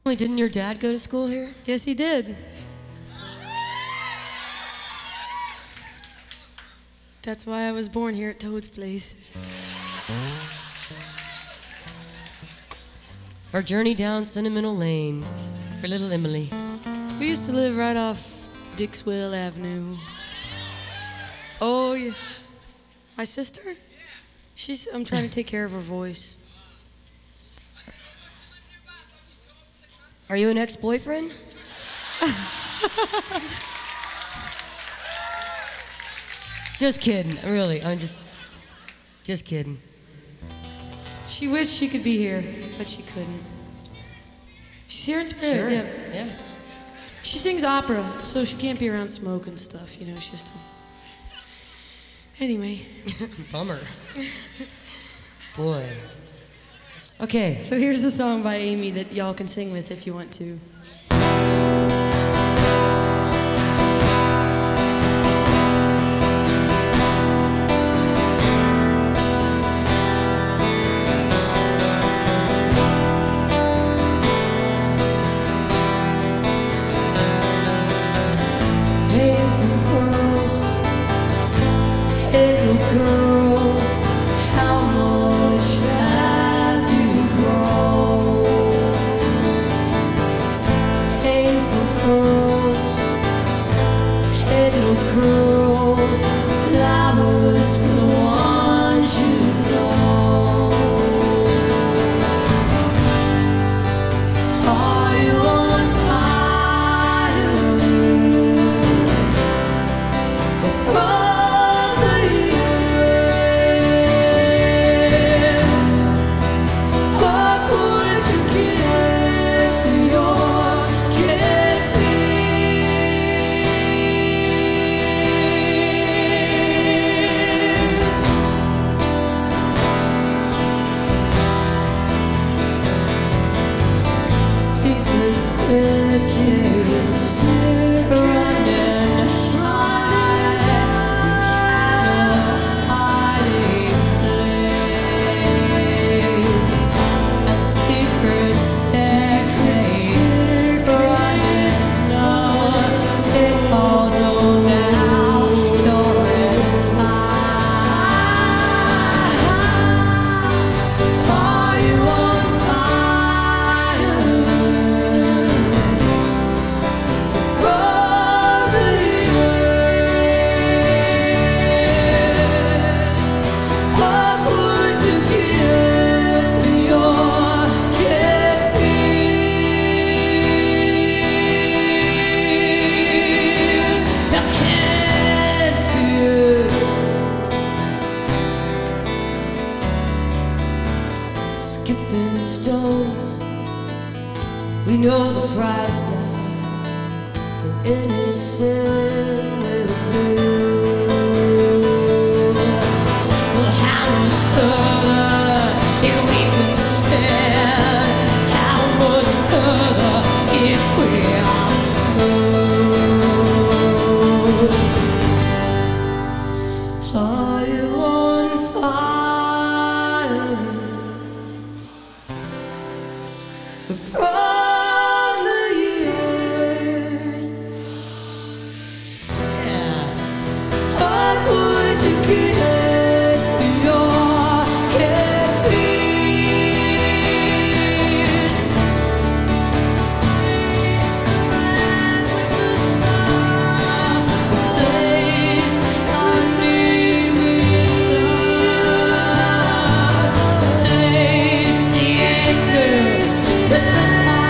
Wait, didn't your dad go to school here? Yes, he did. That's why I was born here at Toad's Place. Our journey down Sentimental Lane for little Emily. We used to live right off Dixwell Avenue. Oh, yeah. My sister? I'm trying to take care of her voice. Are you an ex-boyfriend? Just kidding, really. I'm just kidding. She wished she could be here, but she couldn't. She's here in spirit, Sure. yeah. She sings opera, so she can't be around smoke and stuff, you know, she's just... Anyway. Bummer. Boy. Okay. So here's a song by Amy that y'all can sing with if you want to. We know the price now, but any sin will do. Well, how much further if we can stand? How much further if we are smooth? Are you on fire? From the years, yeah. What would you give for your caffeine? Surround with the stars, a place underneath the earth, place the anchors that the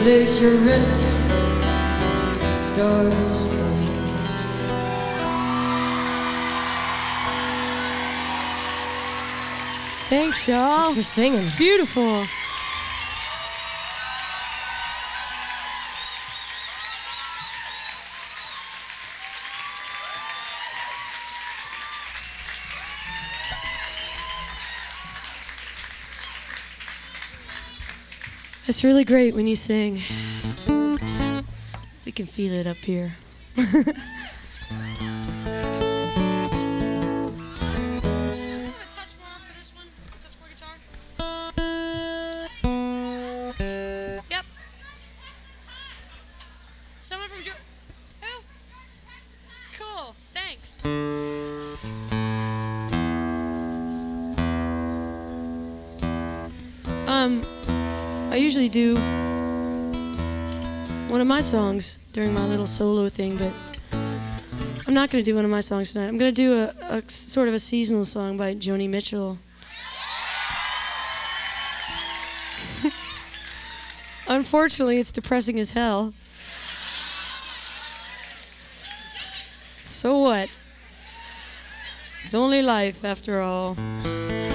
place your rent, stars bright. Thanks, y'all. Thanks for singing. Beautiful. It's really great when you sing. We can feel it up here. Yep. Someone from Who? Cool. Thanks. I usually do one of my songs during my little solo thing, but I'm not going to do one of my songs tonight. I'm going to do a sort of a seasonal song by Joni Mitchell. Unfortunately, it's depressing as hell. So what? It's only life after all.